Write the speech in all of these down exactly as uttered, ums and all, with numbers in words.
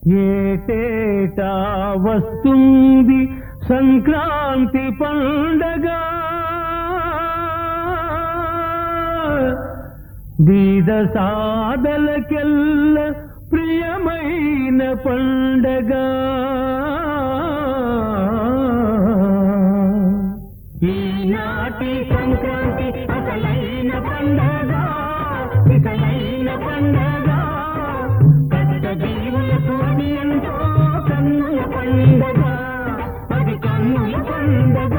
ఏటేటా వస్తుంది సంక్రాంతి పండగ, బీద సాదలకెల్ల ప్రియమైన పండగ. ఈనాటి సంక్రాంతి అసలైన పండగ, ఇసలైన పండగ. కష్ట జీవులకు అది ఎంతో కన్నుల పండగ, అది కన్నుల పండగ.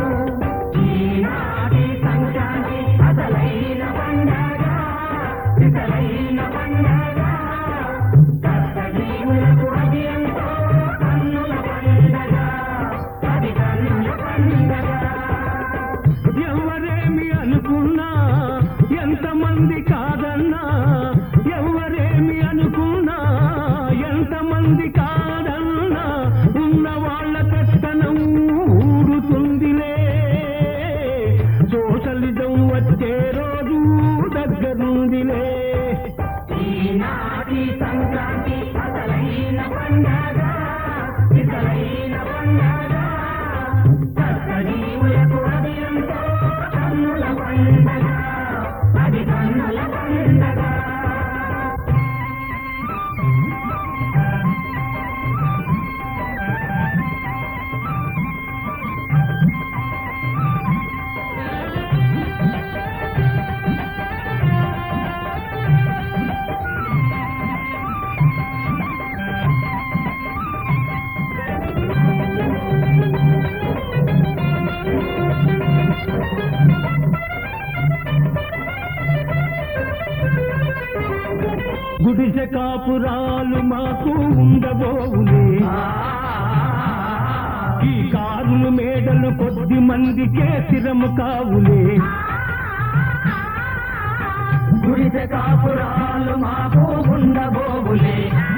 ఈనాటి సంక్రాంతి అసలైన పండగ, ఇసలైన పండగ. కష్ట జీవులకు అది ఎంతో కన్నుల పండగ, అది కన్నుల పండగ. ఎవరేమి అనుకున్నా, ఎంతమంది కాదన్నా, ఎవరేమి అనుకున్నా, ఎంతమంది కాదన్నా, ఉన్న వాళ్ళ పెత్తనం ఊరుతుందిలే. సోషలిజం వచ్చే రోజు దగ్గరుందిలే. ఈనాటి సంక్రాంతి అసలైన పండగ, ఇసలైన పండగ. కష్ట జీవులకు అది ఎంతో కన్నుల పండగ, అది కన్నుల పండగ. గుడిసె కాపురాలు మాకు ఉండబోవులే, ఈ కారులు మేడలు కొద్ది మందికే స్థిరము కావులే. గుడిసె కాపురాలు మాకు ఉండబోవులే,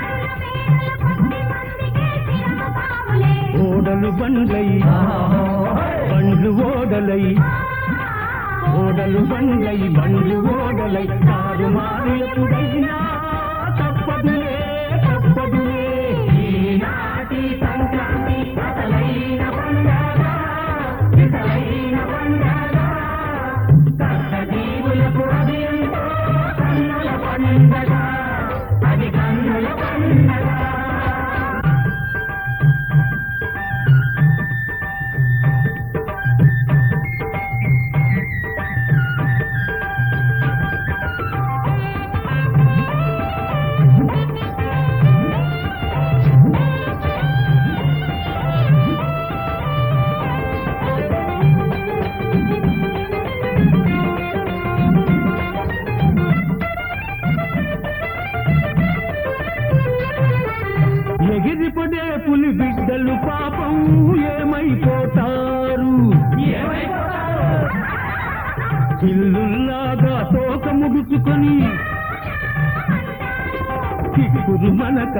ఓడలు బండ్లై బండ్లు ఓడలై, ఓడలు బండ్లై బండ్లు ఓడలై. కారు మారు ఎప్పుడైనా తప్పదులే, తప్పదులే. ఈనాటి సంక్రాంతి అసలైన పండగ, ఇసలైన పండగ. కష్ట జీవులకు అది ఎంతో కన్నుల పండగ, అది కన్నుల పండగ. ఎగిరిపడే పులి బిడ్డలు పాపం ఏమైపోతారు, చిల్లుల్లాగా తోక ముడుచుకొని కిక్కురు మనక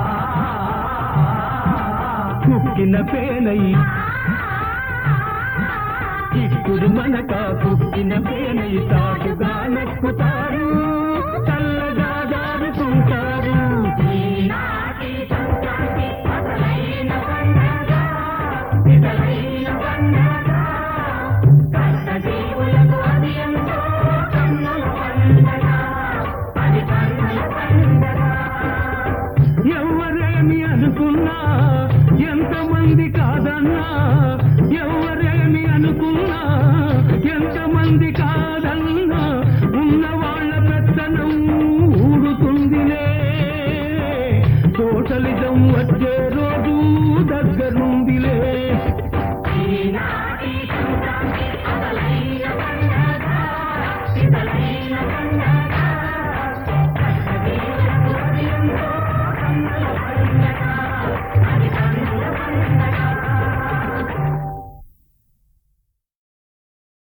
కుక్కిన పేనై, కిక్కురు మనక కుక్కిన పేనై సాటుగా నొక్కుతారు.